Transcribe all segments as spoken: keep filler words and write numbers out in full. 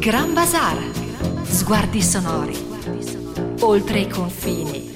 Gran Bazar, sguardi sonori, oltre i confini.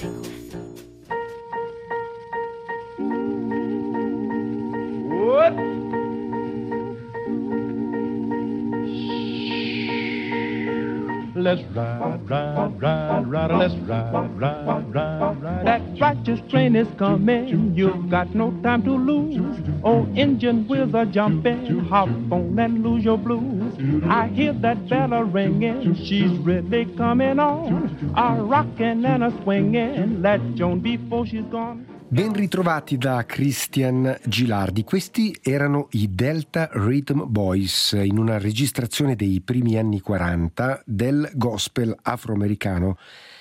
Let's ride, ride, ride, ride, let's ride, ride, ride, ride. That righteous train is coming, you've got no time to lose. Oh, engine wheels are jumping, hop on and lose your blues. I hear that bell a ringing, she's really coming on. A rockin' and a swinging, let Joan before she's gone. Ben ritrovati da Christian Gilardi. Questi erano i Delta Rhythm Boys in una registrazione dei primi anni quaranta del gospel afroamericano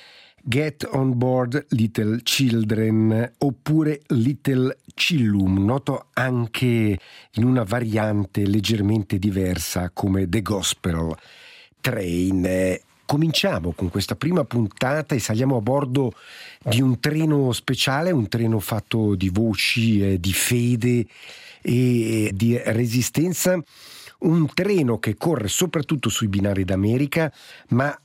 Get on Board Little Children, oppure Little Chillum, noto anche in una variante leggermente diversa come The Gospel Train. Cominciamo con questa prima puntata e saliamo a bordo di un treno speciale, un treno fatto di voci, eh, di fede e di resistenza, un treno che corre soprattutto sui binari d'America, ma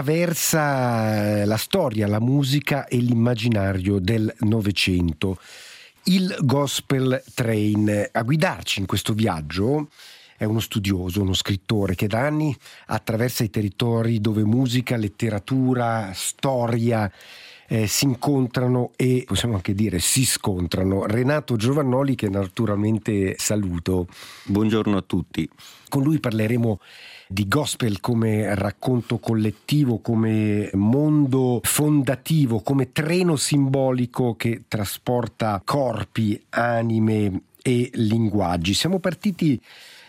attraversa la storia, la musica e l'immaginario del Novecento. Il Gospel Train. A guidarci in questo viaggio è uno studioso, uno scrittore che da anni attraversa i territori dove musica, letteratura, storia eh, si incontrano e possiamo anche dire si scontrano. Renato Giovannoli, che naturalmente saluto. Buongiorno a tutti. Con lui parleremo di gospel come racconto collettivo, come mondo fondativo, come treno simbolico che trasporta corpi, anime e linguaggi. Siamo partiti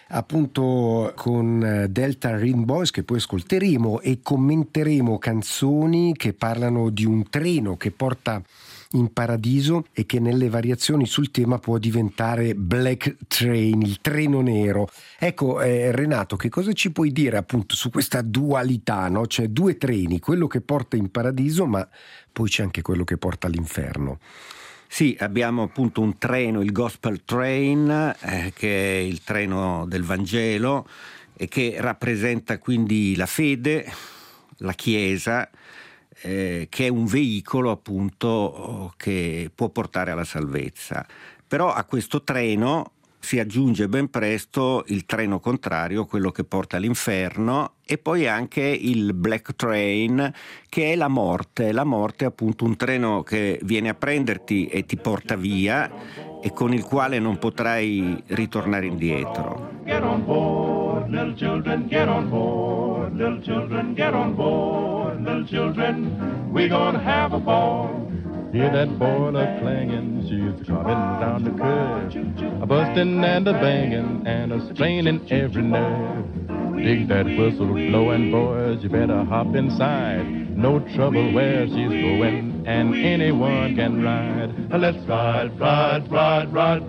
appunto con Delta Rhythm Boys, che poi ascolteremo, e commenteremo canzoni che parlano di un treno che porta in paradiso e che nelle variazioni sul tema può diventare Black Train, il treno nero. Ecco, eh, Renato, che cosa ci puoi dire appunto su questa dualità, no? C'è due treni, quello che porta in paradiso, ma poi c'è anche quello che porta all'inferno. Sì, abbiamo appunto un treno, il Gospel Train, eh, che è il treno del Vangelo e che rappresenta quindi la fede, la Chiesa, eh, che è un veicolo appunto che può portare alla salvezza. Però a questo treno si aggiunge ben presto il treno contrario, quello che porta all'inferno, e poi anche il Black Train, che è la morte. La morte è appunto un treno che viene a prenderti e ti porta via e con il quale non potrai ritornare indietro. Get on board, little children, get on board, little children, get on board, little children, we're gonna have a ball. Hear that boiler clanging, she's coming down the curve, a bustin' and a banging and a straining every nerve. Dig that whistle blowing, boys, you better hop inside. No trouble where she's going, and anyone can ride. Let's ride, ride, ride, ride,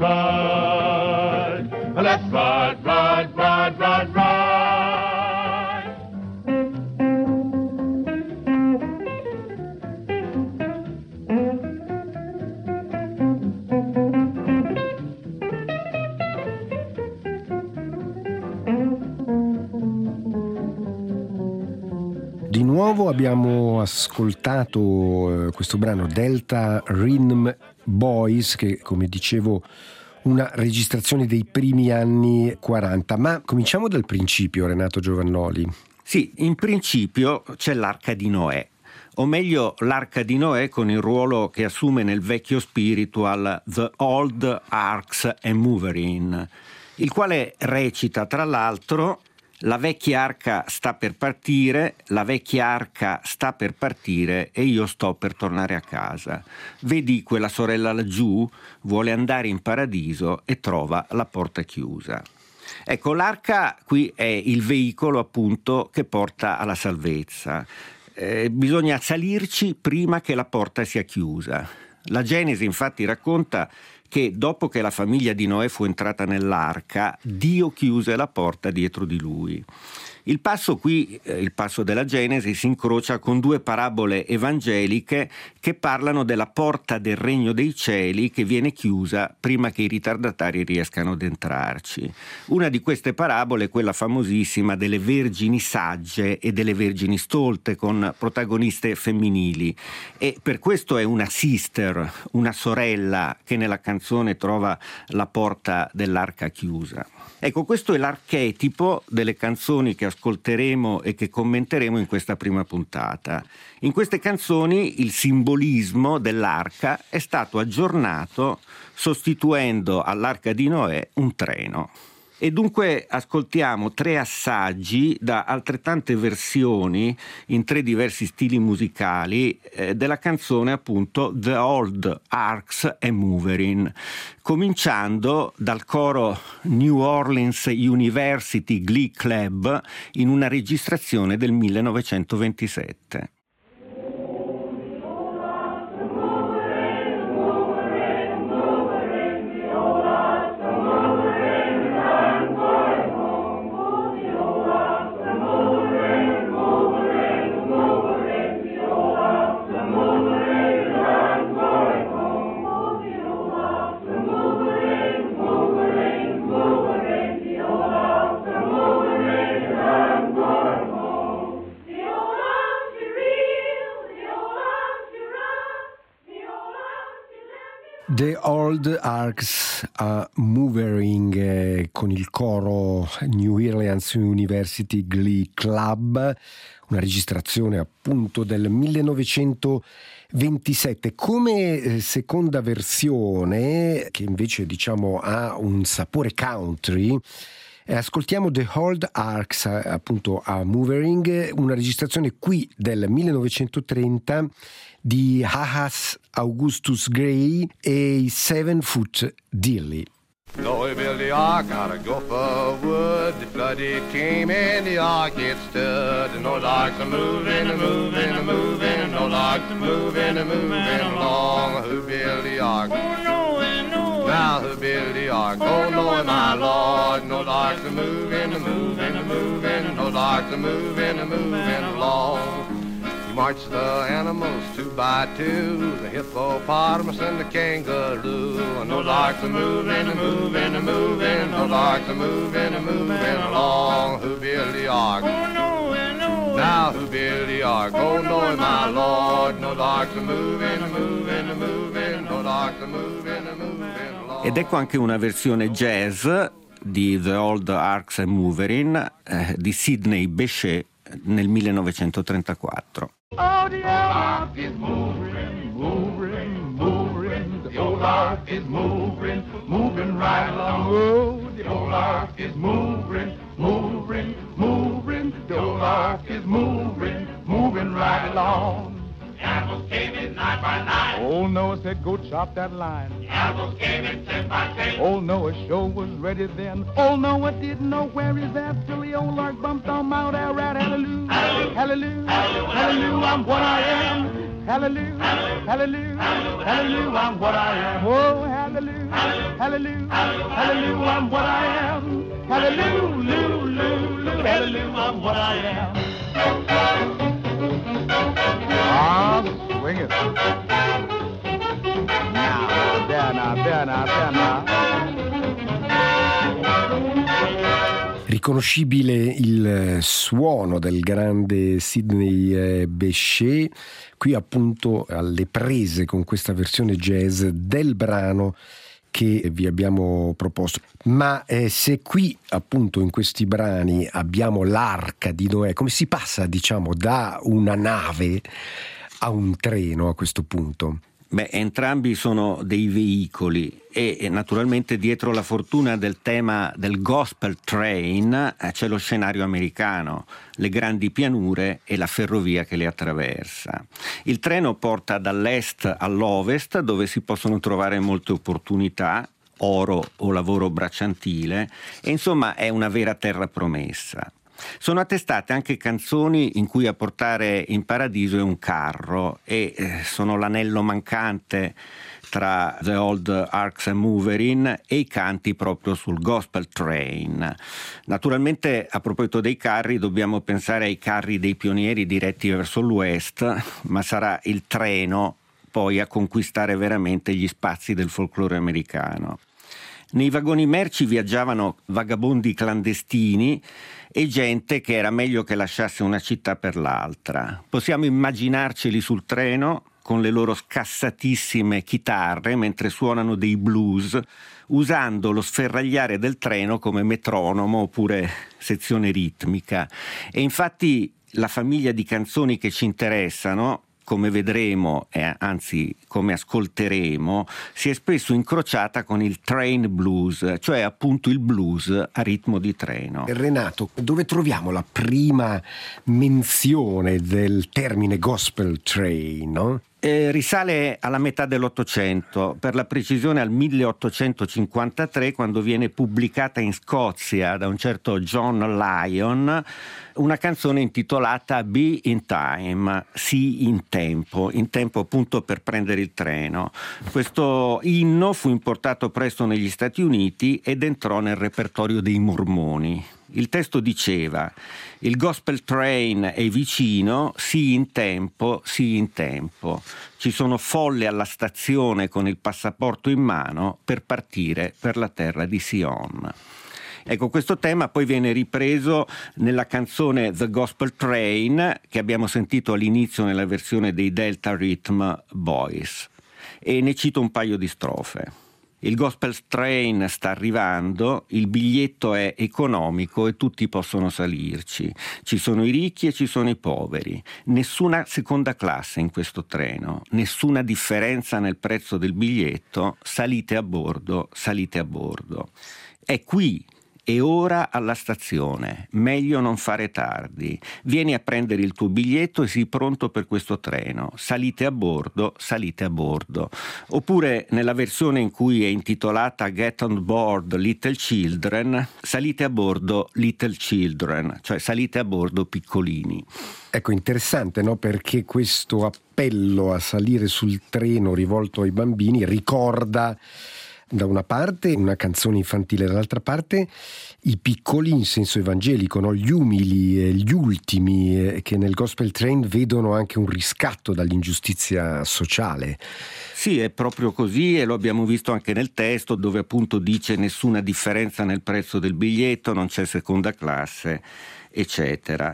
ride. Let's ride, ride, ride, ride, ride. Di nuovo abbiamo ascoltato eh, questo brano Delta Rhythm Boys, che come dicevo una registrazione dei primi anni quaranta, ma cominciamo dal principio, Renato Giovannoli. Sì, in principio c'è l'Arca di Noè, o meglio l'Arca di Noè con il ruolo che assume nel vecchio spiritual The Old Arks and Moverin, il quale recita tra l'altro: la vecchia arca sta per partire, la vecchia arca sta per partire e io sto per tornare a casa. Vedi quella sorella laggiù? Vuole andare in paradiso e trova la porta chiusa. Ecco, l'arca qui è il veicolo appunto che porta alla salvezza. Eh, bisogna salirci prima che la porta sia chiusa. La Genesi infatti racconta che dopo che la famiglia di Noè fu entrata nell'arca, Dio chiuse la porta dietro di lui. Il passo qui, il passo della Genesi, si incrocia con due parabole evangeliche che parlano della porta del regno dei cieli che viene chiusa prima che i ritardatari riescano ad entrarci. Una di queste parabole è quella famosissima delle vergini sagge e delle vergini stolte, con protagoniste femminili, e per questo è una sister, una sorella, che nella canzone trova la porta dell'arca chiusa. Ecco, questo è l'archetipo delle canzoni che ascolteremo e che commenteremo in questa prima puntata. In queste canzoni il simbolismo dell'arca è stato aggiornato sostituendo all'arca di Noè un treno. E dunque ascoltiamo tre assaggi da altrettante versioni in tre diversi stili musicali eh, della canzone appunto The Old Arks a Moving, cominciando dal coro New Orleans University Glee Club in una registrazione del millenovecentoventisette. The Old Arks a Moving, eh, con il coro New Orleans University Glee Club, una registrazione appunto del millenovecentoventisette. Come eh, seconda versione, che invece diciamo ha un sapore country, eh, ascoltiamo The Old Arks appunto a Moving, una registrazione qui del millenovecentotrenta di Ahaz Augustus Gray e i Seven Foot Dilly. Noah built the ark out of gopher wood. The flood it came and the ark it stood. And Noah's ark's a moving, a moving, a moving. And Noah's ark's a moving, a moving along. Who built the ark? Oh Noah, Noah. Now who built the ark? Oh Noah, my Lord. Noah's ark's a moving, a moving, a moving. Noah's ark's a moving, a moving along. He marched the animals two by two, the hippopotamus and the kangaroo. And those ark's a moving, a moving, a moving. Those ark's a moving, a moving along. Who built the ark? Oh Noah, Noah. Now who built the ark? Oh Noah, my Lord. Those ark's a moving, a moving, a moving. Those ark's a moving, a moving along. Ed ecco anche una versione jazz di The Old Arks a Moving eh, di Sidney Bechet nel millenovecentotrentaquattro. Oh, the old ark is moving, moving, moving. The old ark is moving, moving right along. Oh, the old ark is moving, moving, moving. The old ark is moving, moving right along. The animals came in nine by nine. Old Noah said, go chop that line. The animals came in ten by ten. Old Noah sure was ready then. Old Noah didn't know where he's at till the old ark bumped on Mount Ararat. Hallelujah, hallelujah, hallelujah, I'm what I am. Hallelujah, hallelujah, hallelujah, I'm what I am. Oh, hallelujah, hallelujah, hallelujah, I'm what I am. Hallelujah, hallelujah, I'm what I am. Ah, swing it. Now, there, now, there, now, there, now. Riconoscibile il suono del grande Sidney Bechet, qui appunto alle prese con questa versione jazz del brano che vi abbiamo proposto. Ma eh, se qui appunto in questi brani abbiamo l'arca di Noè, come si passa diciamo da una nave a un treno a questo punto? Beh, entrambi sono dei veicoli e, e naturalmente dietro la fortuna del tema del gospel train eh, c'è lo scenario americano, le grandi pianure e la ferrovia che le attraversa. Il treno porta dall'est all'ovest, dove si possono trovare molte opportunità, oro o lavoro bracciantile, e insomma è una vera terra promessa. Sono attestate anche canzoni in cui a portare in paradiso è un carro e eh, sono l'anello mancante tra The Old Arks and Moverin e i canti proprio sul Gospel Train. Naturalmente, a proposito dei carri, dobbiamo pensare ai carri dei pionieri diretti verso l'West, ma sarà il treno poi a conquistare veramente gli spazi del folklore americano. Nei vagoni merci viaggiavano vagabondi clandestini e gente che era meglio che lasciasse una città per l'altra. Possiamo immaginarceli sul treno con le loro scassatissime chitarre mentre suonano dei blues, usando lo sferragliare del treno come metronomo oppure sezione ritmica. E infatti la famiglia di canzoni che ci interessano, come vedremo e anzi come ascolteremo, si è spesso incrociata con il train blues, cioè appunto il blues a ritmo di treno. Renato, dove troviamo la prima menzione del termine gospel train, no? Eh, risale alla metà dell'Ottocento, per la precisione al milleottocentocinquantatré, quando viene pubblicata in Scozia da un certo John Lyon una canzone intitolata Be in Time, sii in tempo, in tempo appunto per prendere il treno. Questo inno fu importato presto negli Stati Uniti ed entrò nel repertorio dei mormoni. Il testo diceva: il gospel train è vicino, sii in tempo, sii in tempo. Ci sono folle alla stazione con il passaporto in mano per partire per la terra di Sion. Ecco, questo tema poi viene ripreso nella canzone The Gospel Train che abbiamo sentito all'inizio nella versione dei Delta Rhythm Boys, e ne cito un paio di strofe. Il gospel train sta arrivando, il biglietto è economico e tutti possono salirci. Ci sono i ricchi e ci sono i poveri. Nessuna seconda classe in questo treno, nessuna differenza nel prezzo del biglietto. Salite a bordo, salite a bordo. È qui e ora alla stazione, meglio non fare tardi. Vieni a prendere il tuo biglietto e sii pronto per questo treno. Salite a bordo, salite a bordo. Oppure nella versione in cui è intitolata Get on Board Little Children, salite a bordo Little Children, cioè salite a bordo piccolini. Ecco, interessante, no? Perché questo appello a salire sul treno rivolto ai bambini ricorda da una parte una canzone infantile, dall'altra parte i piccoli in senso evangelico, no? Gli umili, eh, gli ultimi, eh, che nel gospel train vedono anche un riscatto dall'ingiustizia sociale. Sì, è proprio così, e lo abbiamo visto anche nel testo, dove appunto dice nessuna differenza nel prezzo del biglietto, non c'è seconda classe, eccetera.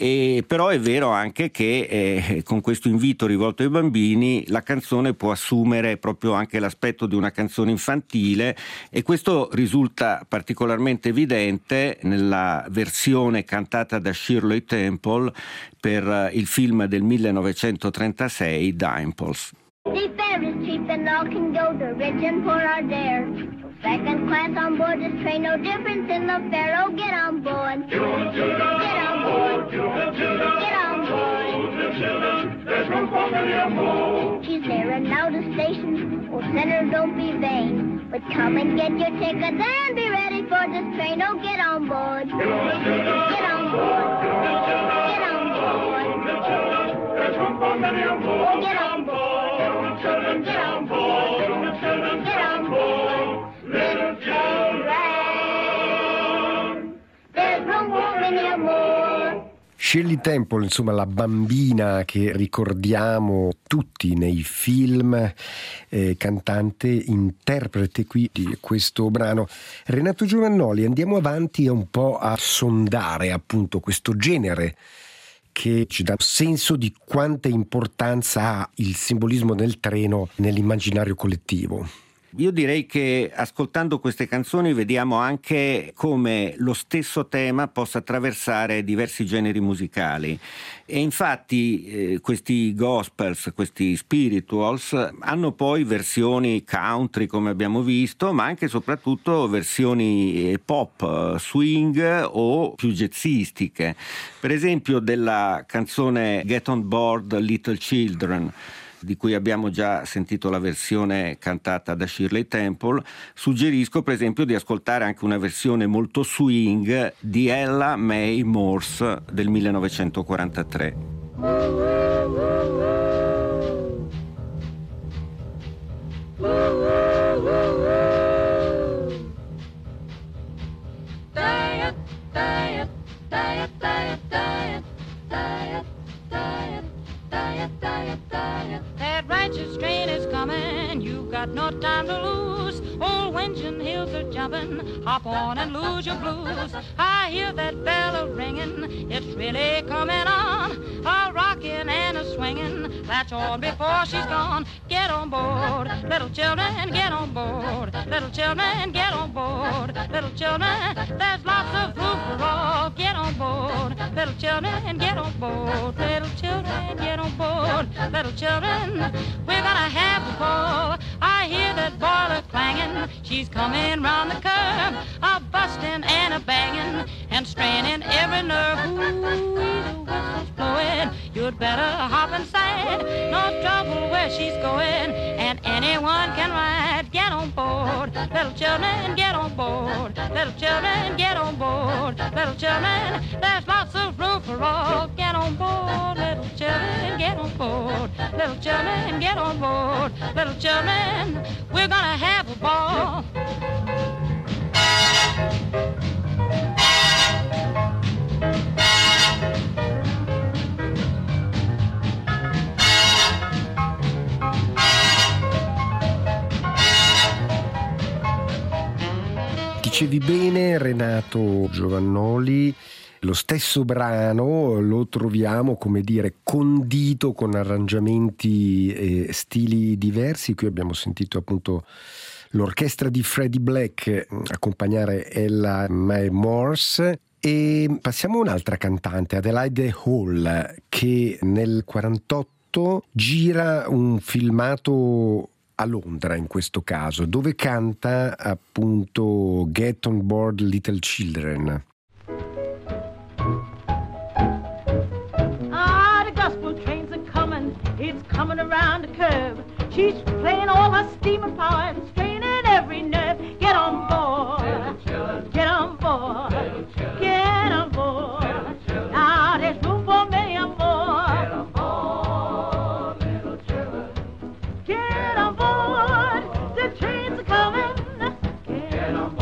E però è vero anche che eh, con questo invito rivolto ai bambini la canzone può assumere proprio anche l'aspetto di una canzone infantile, e questo risulta particolarmente evidente nella versione cantata da Shirley Temple per il film del millenovecentotrentasei Dimples. The fare is cheap and all can go, the rich and poor are there. Second class on board this train, no difference in the fare. Oh, get on board. Get on, children. Get on board. Get on, children. Get on board. Children, there's room for many a more. She's there and now the station. Oh, sinner, don't be vain, but come and get your ticket and be ready for this train. Oh, get on board. Get on, children. Get on board. Get on, children. Get on board. Children, there's room for many a more. Oh, get on board. Get on, children. Get on board. Get on, children. Get on board. Little children, there's room for many more. Shirley Temple, insomma la bambina che ricordiamo tutti nei film, eh, cantante, interprete qui di questo brano. Renato Giovannoli, andiamo avanti un po' a sondare appunto questo genere che ci dà senso di quanta importanza ha il simbolismo del treno nell'immaginario collettivo. Io direi che ascoltando queste canzoni vediamo anche come lo stesso tema possa attraversare diversi generi musicali, e infatti eh, questi gospels, questi spirituals hanno poi versioni country come abbiamo visto, ma anche e soprattutto versioni pop, swing o più jazzistiche. Per esempio della canzone Get on Board Little Children di cui abbiamo già sentito la versione cantata da Shirley Temple, suggerisco per esempio di ascoltare anche una versione molto swing di Ella Mae Morse del millenovecentoquarantatré. That righteous train is coming, you've got no time to lose. Old Winchon hills are jumping, hop on and lose your blues. I hear that bell a ringing, it's really coming on. A rocking and a swinging, that's on before she's gone. Get on board, little children, get on board. Little children, get on board. Little children, there's lots of room for all. Get on board, little children, get on board. Little children, get on board. Little children, we're gonna have a ball. I hear that boiler clanging, she's coming round the curve, a busting and a banging and straining every nerve. Ooh, the whistle's blowing, you'd better hop inside. No trouble where she's going, and anyone can ride. Get on board, little children, get on board. Little children, get on board. Little children, there's lots of room for all. Get on board, little children, get on board. Little children, get on board. Little children, we're gonna have a ball. Dicevi bene, Renato Giovannoli, lo stesso brano lo troviamo, come dire, condito con arrangiamenti e stili diversi. Qui abbiamo sentito appunto l'orchestra di Freddie Black accompagnare Ella Mae Morse. E passiamo a un'altra cantante, Adelaide Hall, che nel quarantotto gira un filmato a Londra, in questo caso, dove canta appunto Get on Board Little Children. Ah, the gospel trains are coming, it's coming around the curve. She's playing all her steaming power and straining every nerve. Get on board, get on board, get on board. Now there's room for many more. Get on board, little children. Get on board, the trains are coming. Get on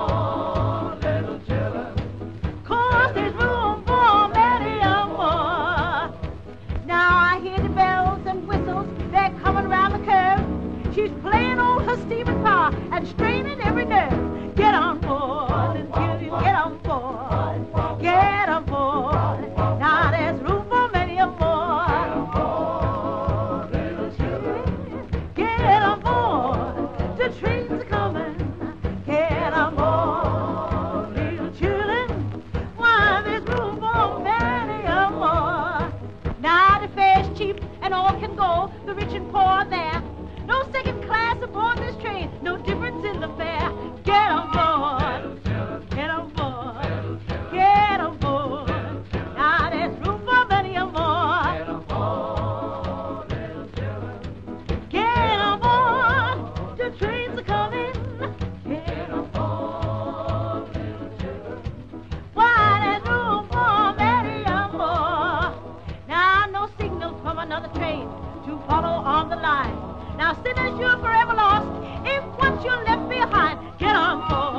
board, little children. 'Cause there's room for many more. Now I hear the bells and whistles, they're coming round the curve. She's playing all her steaming power and straining every nerve. Get on board, little children, get on board. Get on board. Now there's room for many more. Get on board, little children. Get on board. The trains are coming. Get on board, little children. Why, there's room for many more. Now the fare's cheap and all can go, the rich and poor there. No second class aboard this train, no difference in the fare. Get on board, get on board, get on board. Now there's room for many more. Get on board, little children. Get on board, the trains are coming. Get on board, little children. Why, there's room for many more. Now no signal from another train to follow on the line. Now sinners, you're forever lost if once you're left behind. Get on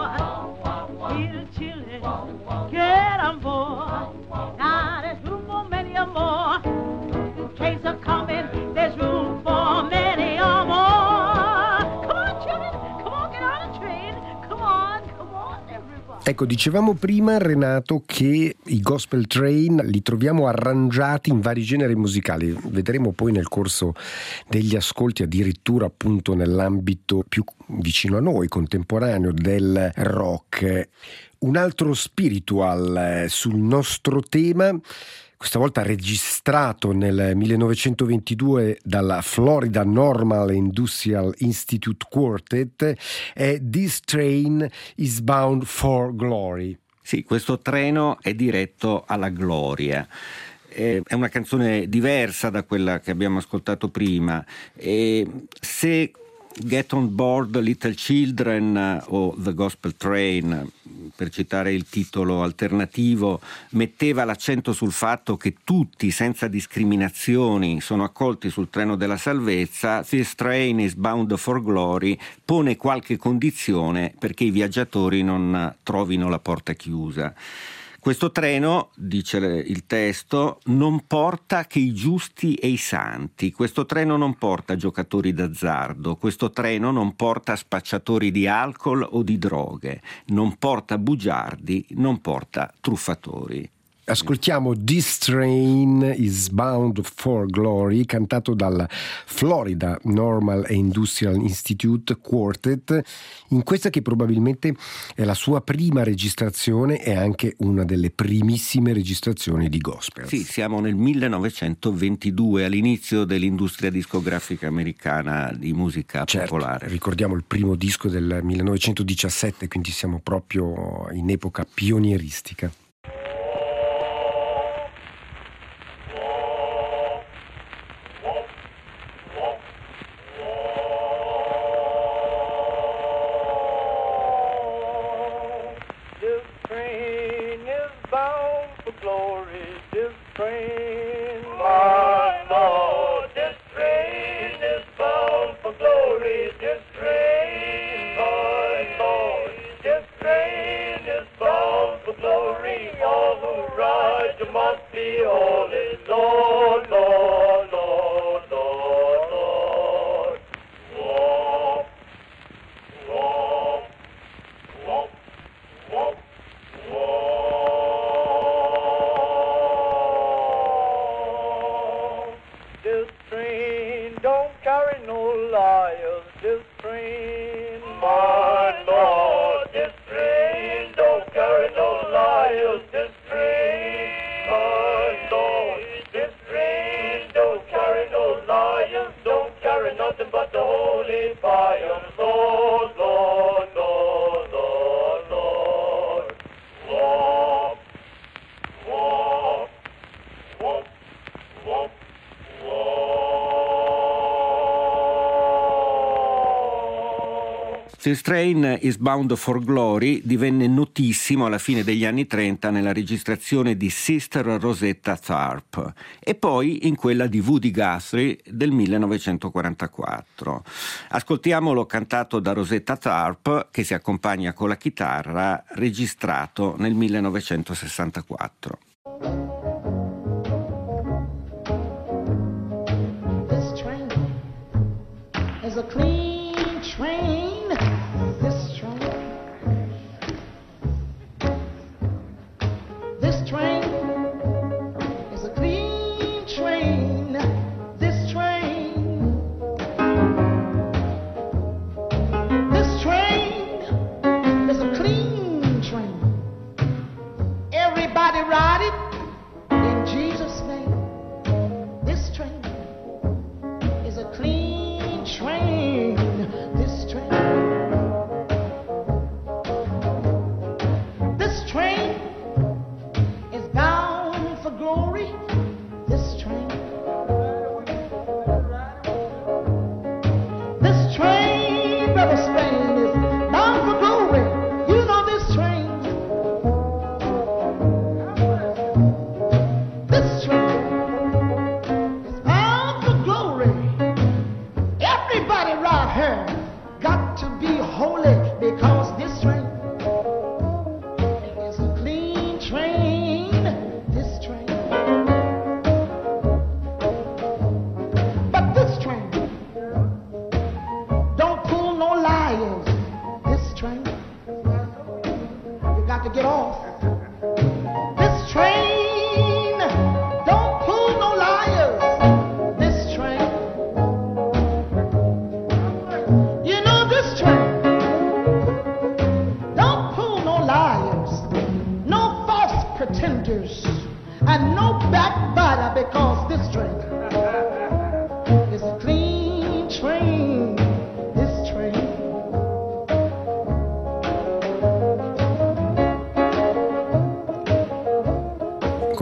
board, little children. Get on board. Now there's room for many more. The trains are coming. There's room for many more. Come on, children. Come on, get on the train. Come on, come on, everybody. Ecco, dicevamo prima, Renato, che i gospel train li troviamo arrangiati in vari generi musicali. Vedremo poi nel corso degli ascolti addirittura appunto nell'ambito più vicino a noi, contemporaneo, del rock. Un altro spiritual sul nostro tema, questa volta registrato nel millenovecentoventidue dalla Florida Normal Industrial Institute Quartet, è This Train is Bound for Glory. Sì, questo treno è diretto alla gloria. è una canzone diversa da quella che abbiamo ascoltato prima. E se Get on Board Little Children o The Gospel Train, per citare il titolo alternativo, metteva l'accento sul fatto che tutti, senza discriminazioni, sono accolti sul treno della salvezza, This Train is Bound for Glory pone qualche condizione perché i viaggiatori non trovino la porta chiusa. Questo treno, dice il testo, non porta che i giusti e i santi, questo treno non porta giocatori d'azzardo, questo treno non porta spacciatori di alcol o di droghe, non porta bugiardi, non porta truffatori. Ascoltiamo This Train is Bound for Glory, cantato dal Florida Normal and Industrial Institute Quartet, in questa che probabilmente è la sua prima registrazione e anche una delle primissime registrazioni di gospel. Sì, siamo nel millenovecentoventidue, all'inizio dell'industria discografica americana di musica certo, popolare. Ricordiamo il primo disco del millenovecentodiciassette, quindi siamo proprio in epoca pionieristica. This Train is Bound for Glory divenne notissimo alla fine degli anni trenta nella registrazione di Sister Rosetta Tharpe e poi in quella di Woody Guthrie del millenovecentoquarantaquattro. Ascoltiamolo cantato da Rosetta Tharpe, che si accompagna con la chitarra, registrato nel millenovecentosessantaquattro. This train is a clean train. This train, this train is a clean train. This train, this train is a clean train. Everybody ride it in Jesus' name. This train is a clean train. This train.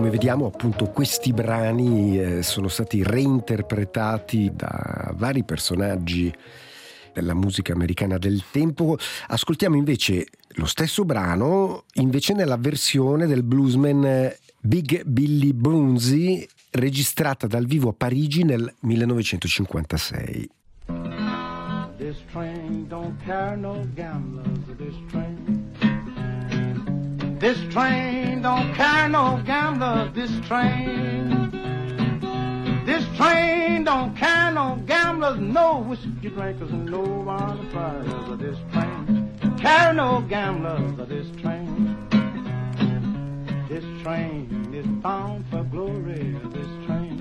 come vediamo, appunto, questi brani eh, sono stati reinterpretati da vari personaggi della musica americana del tempo. Ascoltiamo invece lo stesso brano, invece nella versione del bluesman Big Billy Broonzy, registrata dal vivo a Parigi nel millenovecentocinquantasei. This train don't carry no gamblers, this train. This train don't carry no gamblers, this train. This train don't carry no gamblers, no whiskey drinkers, and no wine friars. This train carry no gamblers, this train. This train is bound for glory, this train.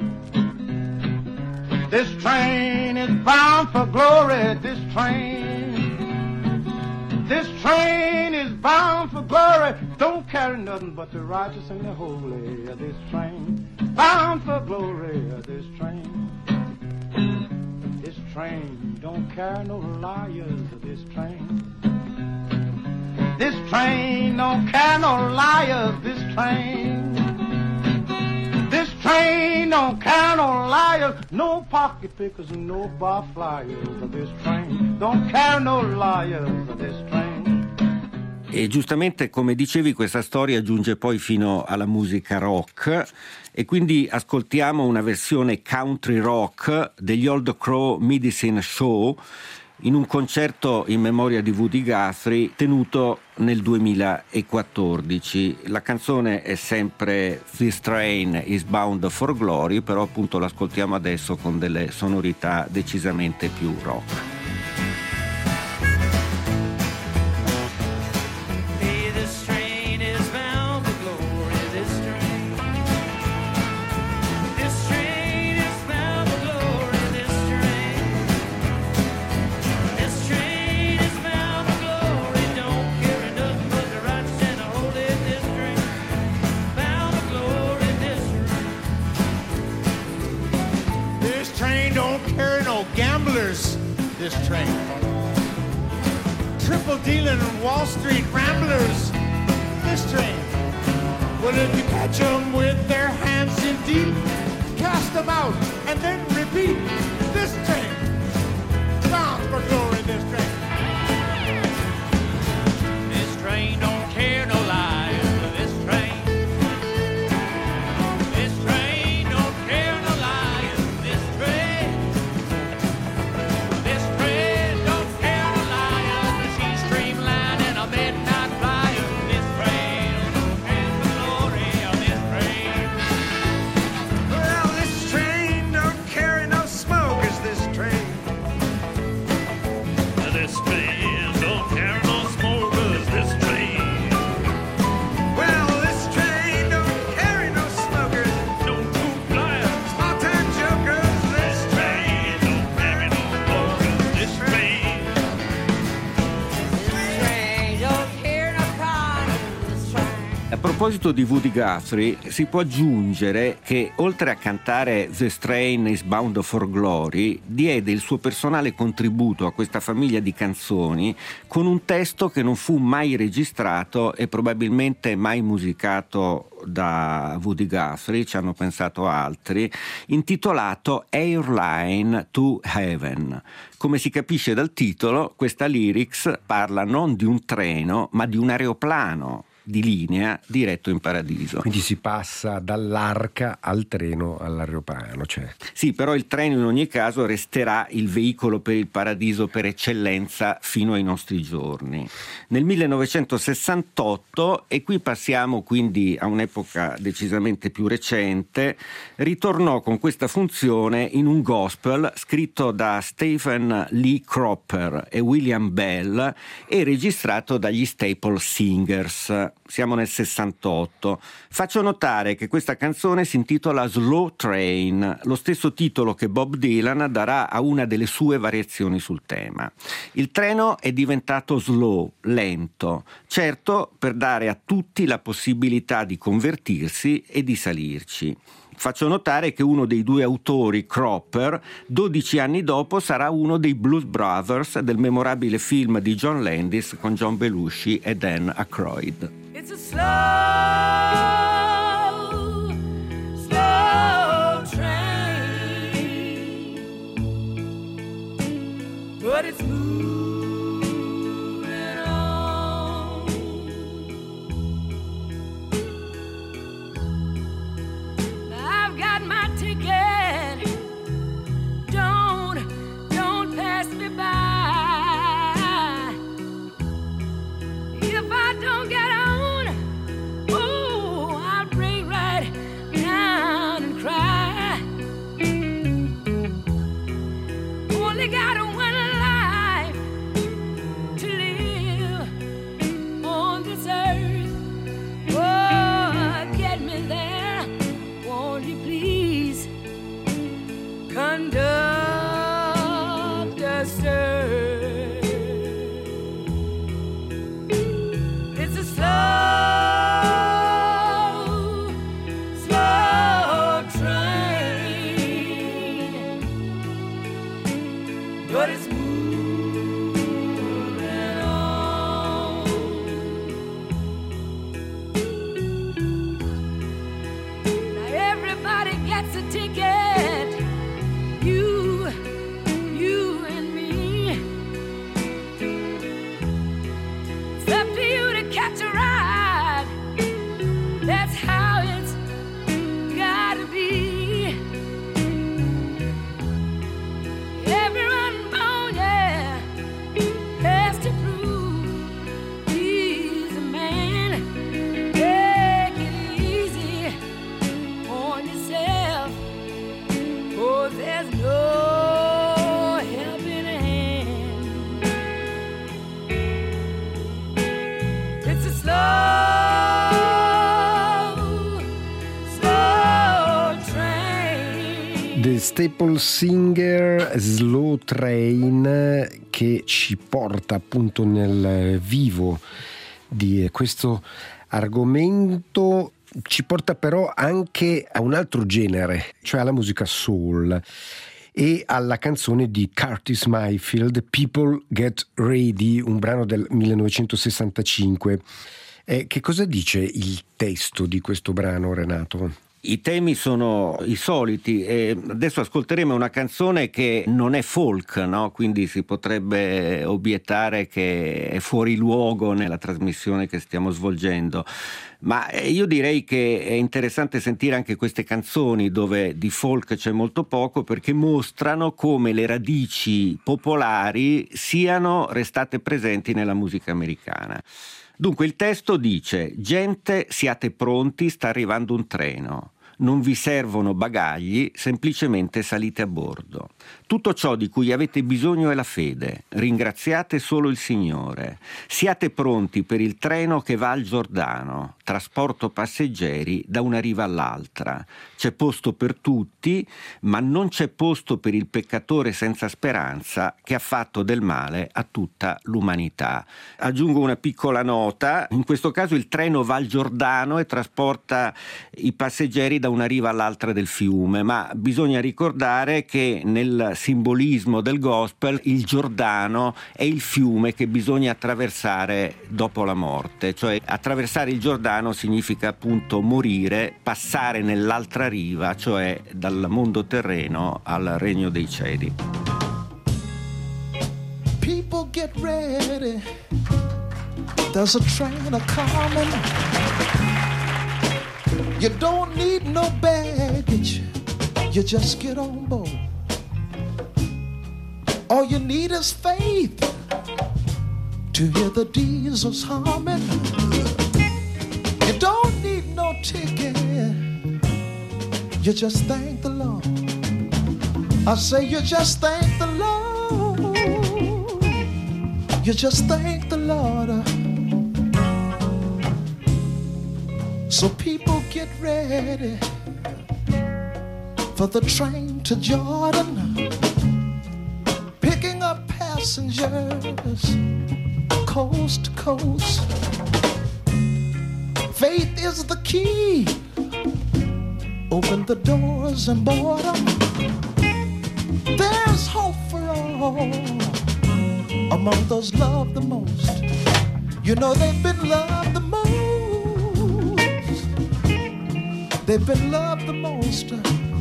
This train is bound for glory, this train. This train is bound for glory, don't carry nothing but the righteous and the holy. This train, bound for glory, this train. This train don't carry no liars, this train. This train don't carry no liars, this train. This train don't carry no liars, no pocket pickers and no bar flyers. This train don't carry no liars, this train. E giustamente, come dicevi, questa storia giunge poi fino alla musica rock, e quindi ascoltiamo una versione country rock degli Old Crow Medicine Show in un concerto in memoria di Woody Guthrie tenuto nel duemilaquattordici. La canzone è sempre This Train is Bound for Glory, però appunto l'ascoltiamo adesso con delle sonorità decisamente più rock. This train, triple dealing and Wall Street ramblers. This train, well, if you catch them with their hands in deep, cast them out and then repeat. This train, bound for glory. This train, this train don't care no lies. This train, this train don't care no lies. This train. A proposito di Woody Guthrie, si può aggiungere che, oltre a cantare This Train is Bound for Glory, diede il suo personale contributo a questa famiglia di canzoni con un testo che non fu mai registrato e probabilmente mai musicato da Woody Guthrie, ci hanno pensato altri, intitolato Airline to Heaven. Come si capisce dal titolo, questa lyrics parla non di un treno, ma di un aeroplano di linea diretto in paradiso. Quindi si passa dall'arca al treno all'aeroplano, cioè. Sì, però il treno in ogni caso resterà il veicolo per il paradiso per eccellenza fino ai nostri giorni. Nel millenovecentosessantotto, e qui passiamo quindi a un'epoca decisamente più recente, ritornò con questa funzione in un gospel scritto da Stephen Lee Cropper e William Bell e registrato dagli Staple Singers. Siamo nel sessantotto. Faccio notare che questa canzone si intitola Slow Train, lo stesso titolo che Bob Dylan darà a una delle sue variazioni sul tema. Il treno è diventato slow, lento, certo per dare a tutti la possibilità di convertirsi e di salirci. Faccio notare che uno dei due autori, Cropper, dodici anni dopo sarà uno dei Blues Brothers del memorabile film di John Landis con John Belushi e Dan Aykroyd. It's a slow ticket. You, you and me. It's up to you to catch a ride. That's how it's gotta be. Everyone born, yeah, has to prove he's a man. Take it easy on yourself, 'cause there's no helping hand. It's a slow, slow train. The Staple Singer Slow Train, che ci porta appunto nel vivo di questo argomento, ci porta però anche a un altro genere, cioè alla musica soul e alla canzone di Curtis Mayfield, People Get Ready, un brano del millenovecentosessantacinque. Eh, che cosa dice il testo di questo brano, Renato? I temi sono i soliti e adesso ascolteremo una canzone che non è folk, no? Quindi si potrebbe obiettare che è fuori luogo nella trasmissione che stiamo svolgendo, ma io direi che è interessante sentire anche queste canzoni dove di folk c'è molto poco, perché mostrano come le radici popolari siano restate presenti nella musica americana. Dunque il testo dice: gente, siate pronti, sta arrivando un treno. Non vi servono bagagli, semplicemente salite a bordo. Tutto ciò di cui avete bisogno è la fede. Ringraziate solo il Signore. Siate pronti per il treno che va al Giordano. Trasporto passeggeri da una riva all'altra. C'è posto per tutti, ma non c'è posto per il peccatore senza speranza che ha fatto del male a tutta l'umanità. Aggiungo una piccola nota: in questo caso il treno va al Giordano e trasporta i passeggeri da una riva all'altra del fiume, ma bisogna ricordare che nel simbolismo del gospel il Giordano è il fiume che bisogna attraversare dopo la morte, cioè attraversare il Giordano significa appunto morire, passare nell'altra riva, cioè dal mondo terreno al regno dei cieli. People get ready, there's a train a-coming. You don't need no baggage, you just get on board. All you need is faith to hear the diesels humming. You don't need no ticket, you just thank the Lord. I say you just thank the Lord, you just thank the Lord. So people get ready for the train to Jordan, picking up passengers coast to coast. Faith is the key, open the doors and board them. There's hope for all among those loved the most. You know they've been loved the most. They've been loved the most.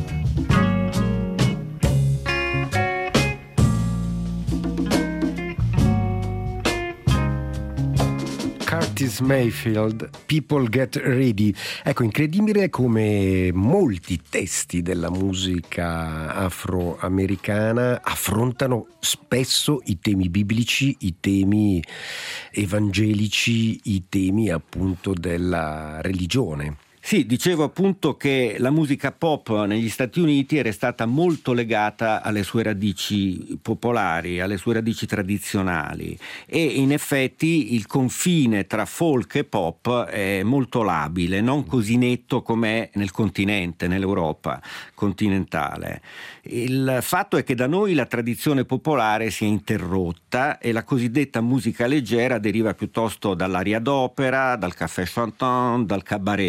Curtis Mayfield, People Get Ready. Ecco, incredibile come molti testi della musica afroamericana affrontano spesso i temi biblici, i temi evangelici, i temi appunto della religione. Sì, dicevo appunto che la musica pop negli Stati Uniti era stata molto legata alle sue radici popolari, alle sue radici tradizionali, e in effetti il confine tra folk e pop è molto labile, non così netto com'è nel continente, nell'Europa continentale. Il fatto è che da noi la tradizione popolare si è interrotta e la cosiddetta musica leggera deriva piuttosto dall'aria d'opera, dal café chantant, dal cabaret.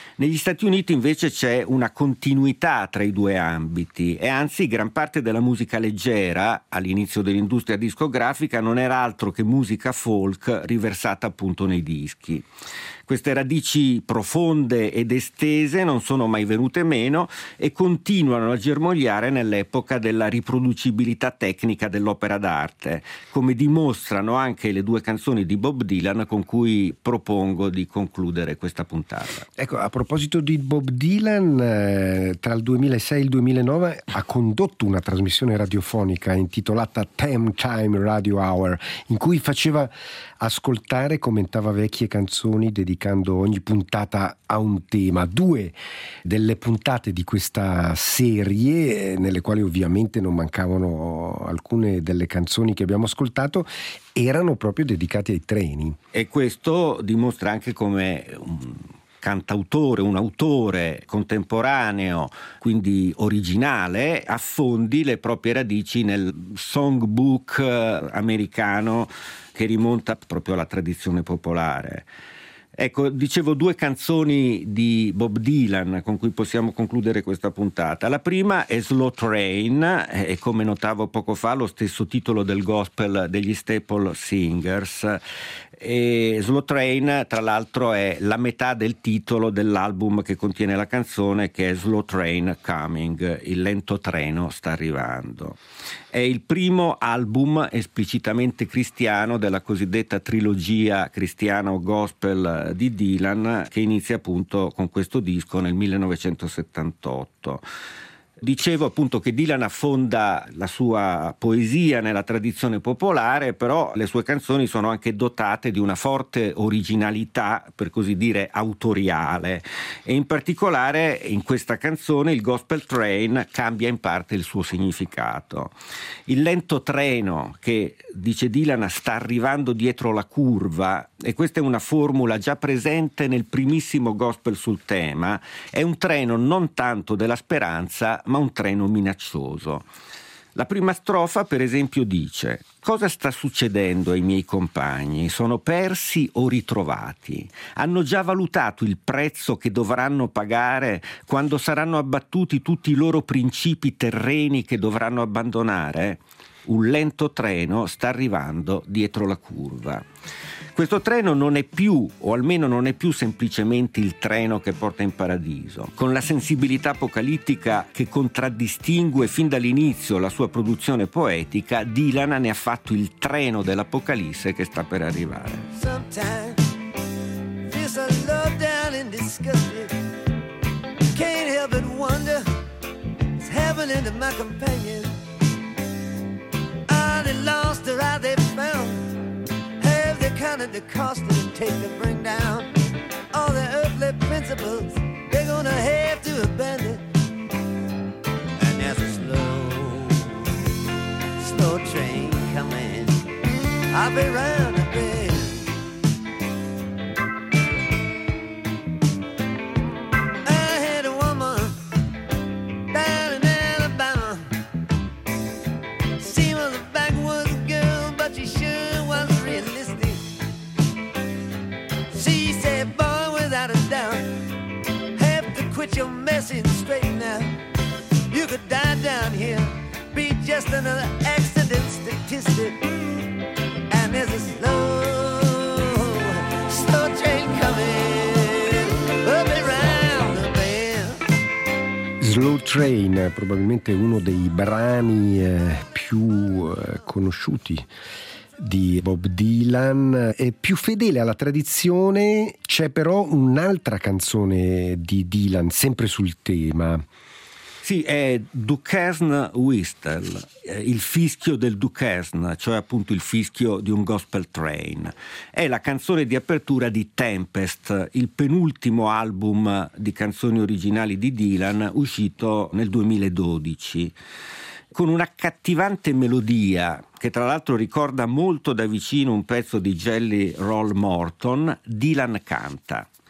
Negli Stati Uniti invece c'è una continuità tra i due ambiti e anzi gran parte della musica leggera all'inizio dell'industria discografica non era altro che musica folk riversata appunto nei dischi. Queste radici profonde ed estese non sono mai venute meno e continuano a germogliare nell'epoca della riproducibilità tecnica dell'opera d'arte, come dimostrano anche le due canzoni di Bob Dylan con cui propongo di concludere questa puntata. Ecco, a proposito di Bob Dylan, eh, tra il duemilasei e il duemilanove ha condotto una trasmissione radiofonica intitolata Time Time Radio Hour, in cui faceva ascoltare e commentava vecchie canzoni dedicando ogni puntata a un tema. Due delle puntate di questa serie, nelle quali ovviamente non mancavano alcune delle canzoni che abbiamo ascoltato, erano proprio dedicate ai treni. E questo dimostra anche come un cantautore, un autore contemporaneo, quindi originale, affondi le proprie radici nel songbook americano che rimonta proprio alla tradizione popolare. Ecco, dicevo due canzoni di Bob Dylan con cui possiamo concludere questa puntata. La prima è Slow Train, e come notavo poco fa lo stesso titolo del gospel degli Staple Singers. E Slow Train, tra l'altro, è la metà del titolo dell'album che contiene la canzone, che è Slow Train Coming, il lento treno sta arrivando. È il primo album esplicitamente cristiano della cosiddetta trilogia cristiano-gospel di Dylan, che inizia appunto con questo disco nel millenovecentosettantotto. Dicevo appunto che Dylan affonda la sua poesia nella tradizione popolare, però le sue canzoni sono anche dotate di una forte originalità, per così dire autoriale, e in particolare in questa canzone il Gospel Train cambia in parte il suo significato. Il lento treno che, dice Dylan, sta arrivando dietro la curva, e questa è una formula già presente nel primissimo gospel sul tema, è un treno non tanto della speranza ma un treno minaccioso. La prima strofa, per esempio, dice: cosa sta succedendo ai miei compagni? Sono persi o ritrovati? Hanno già valutato il prezzo che dovranno pagare quando saranno abbattuti tutti i loro principi terreni che dovranno abbandonare? Un lento treno sta arrivando dietro la curva. Questo treno non è più, o almeno non è più semplicemente il treno che porta in paradiso. Con la sensibilità apocalittica che contraddistingue fin dall'inizio la sua produzione poetica, Dylan ne ha fatto il treno dell'Apocalisse che sta per arrivare. Sometimes feel so low down and disgusted. Can't help but wonder what's happening to my companion. Are they lost or are they found? Counted the cost it would take to bring down all the earthly principles they're gonna have to abandon. And there's a slow, slow train coming. I'll be round the bend. I had a woman down in Alabama. She was a backwoods girl, but she sure was realistic. Quit your messing straight now. You could die down here, be just another accident statistic. And there's a slow, slow train coming up around the bend. Slow Train, probabilmente uno dei brani eh, più eh, conosciuti di Bob Dylan, è più fedele alla tradizione. C'è però un'altra canzone di Dylan sempre sul tema. Sì, è Duquesne Whistle, il fischio del Duquesne, cioè appunto il fischio di un gospel train. È la canzone di apertura di Tempest, il penultimo album di canzoni originali di Dylan uscito nel duemiladodici. Con un'accattivante melodia che tra l'altro ricorda molto da vicino un pezzo di Jelly Roll Morton, Dylan canta: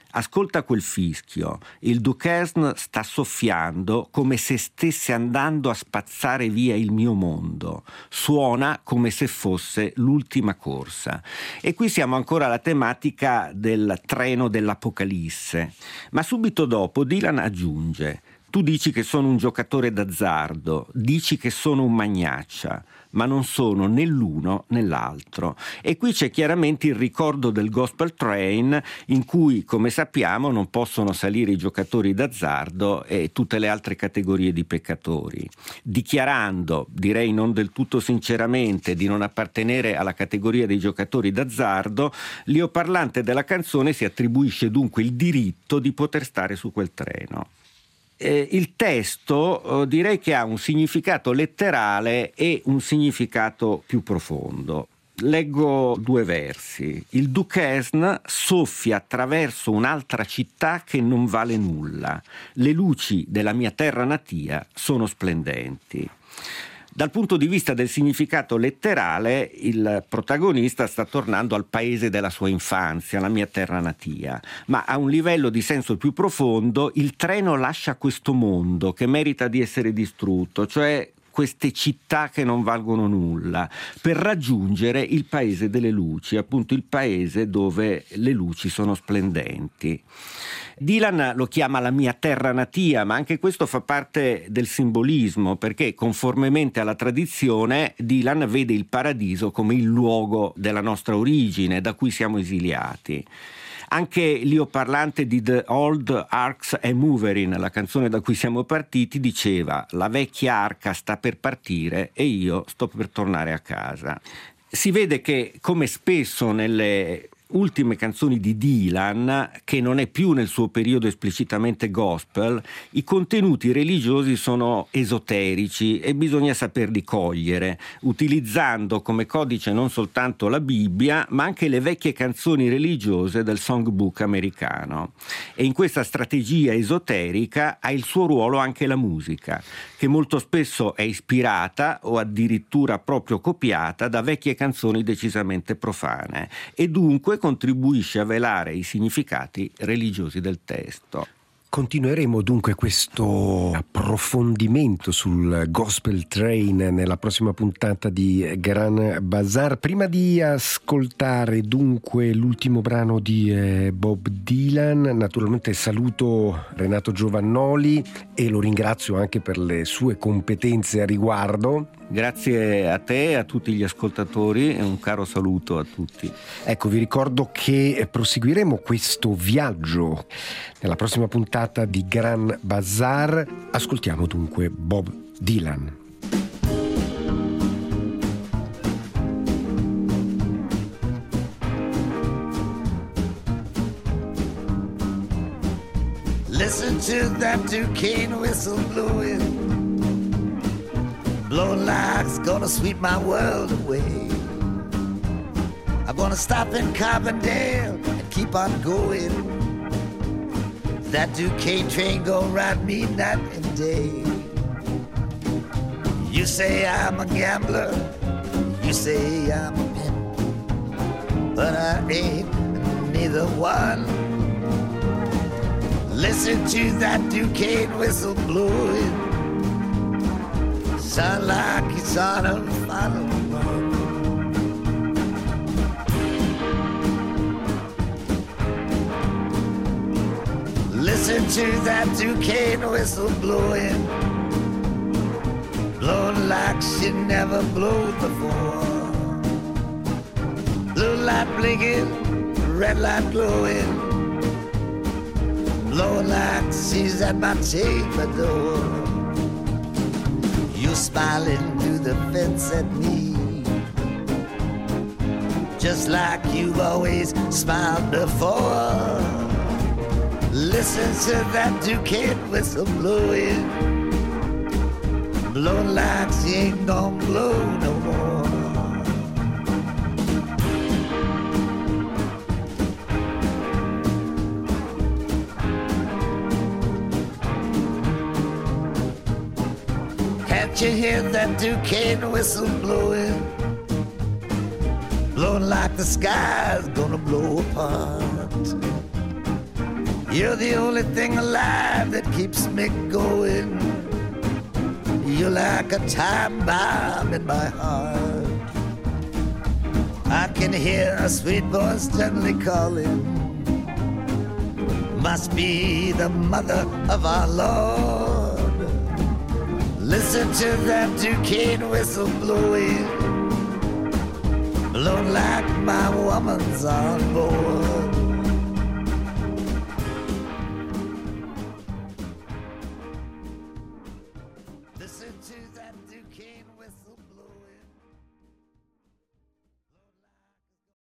Ascolta quel fischio, il Duquesne sta soffiando come se stesse andando a spazzare via il mio mondo, suona come se fosse l'ultima corsa. E qui siamo ancora alla tematica del treno dell'Apocalisse, ma subito dopo Dylan aggiunge: tu dici che sono un giocatore d'azzardo, dici che sono un magnaccia, ma non sono né l'uno né l'altro. E qui c'è chiaramente il ricordo del Gospel Train, in cui, come sappiamo, non possono salire i giocatori d'azzardo e tutte le altre categorie di peccatori. Dichiarando, direi non del tutto sinceramente, di non appartenere alla categoria dei giocatori d'azzardo, l'io parlante della canzone si attribuisce dunque il diritto di poter stare su quel treno. Eh, il testo eh, direi che ha un significato letterale e un significato più profondo. Leggo due versi. Il Duquesne soffia attraverso un'altra città che non vale nulla. Le luci della mia terra natia sono splendenti. Dal punto di vista del significato letterale, il protagonista sta tornando al paese della sua infanzia, la mia terra natia, ma a un livello di senso più profondo il treno lascia questo mondo che merita di essere distrutto, cioè queste città che non valgono nulla, per raggiungere il paese delle luci, appunto il paese dove le luci sono splendenti. Dylan lo chiama la mia terra natia, ma anche questo fa parte del simbolismo, perché conformemente alla tradizione Dylan vede il paradiso come il luogo della nostra origine, da cui siamo esiliati. Anche l'io parlante di The Old Arks a Movering, la canzone da cui siamo partiti, diceva: la vecchia arca sta per partire e io sto per tornare a casa. Si vede che, come spesso nelle ultime canzoni di Dylan, che non è più nel suo periodo esplicitamente gospel, i contenuti religiosi sono esoterici e bisogna saperli cogliere, utilizzando come codice non soltanto la Bibbia, ma anche le vecchie canzoni religiose del songbook americano. E in questa strategia esoterica ha il suo ruolo anche la musica, che molto spesso è ispirata o addirittura proprio copiata da vecchie canzoni decisamente profane e dunque contribuisce a velare i significati religiosi del testo. Continueremo dunque questo approfondimento sul Gospel Train nella prossima puntata di Grand Bazaar. Prima di ascoltare dunque l'ultimo brano di eh, Bob Dylan, naturalmente saluto Renato Giovannoli e lo ringrazio anche per le sue competenze a riguardo. Grazie a te e a tutti gli ascoltatori e un caro saluto a tutti. Ecco, vi ricordo che proseguiremo questo viaggio nella prossima puntata di Grand Bazaar. Ascoltiamo dunque Bob Dylan. Listen to that Duquesne whistle blowing, blowing like it's gonna sweep my world away. I'm gonna stop in Carbondale and keep on going. That Duquesne train gonna ride me night and day. You say I'm a gambler, you say I'm a pimp, but I ain't neither one. Listen to that Duquesne whistle blowing, sound like it's on a final run. Listen to that Duquesne whistle blowing, blowing like she never blew before. Blue light blinking, red light glowing, blowing like she's at my chamber door. You smiling through the fence at me, just like you've always smiled before. Listen to that Duquesne whistle blowing, blowing like she ain't gonna blow no more. Can't you hear that Duquesne whistle blowing, blowing like the sky's gonna blow apart? You're the only thing alive that keeps me going. You're like a time bomb in my heart. I can hear a sweet voice gently calling. Must be the mother of our Lord. Listen to that Duquesne whistle blowing, blown like my woman's on board.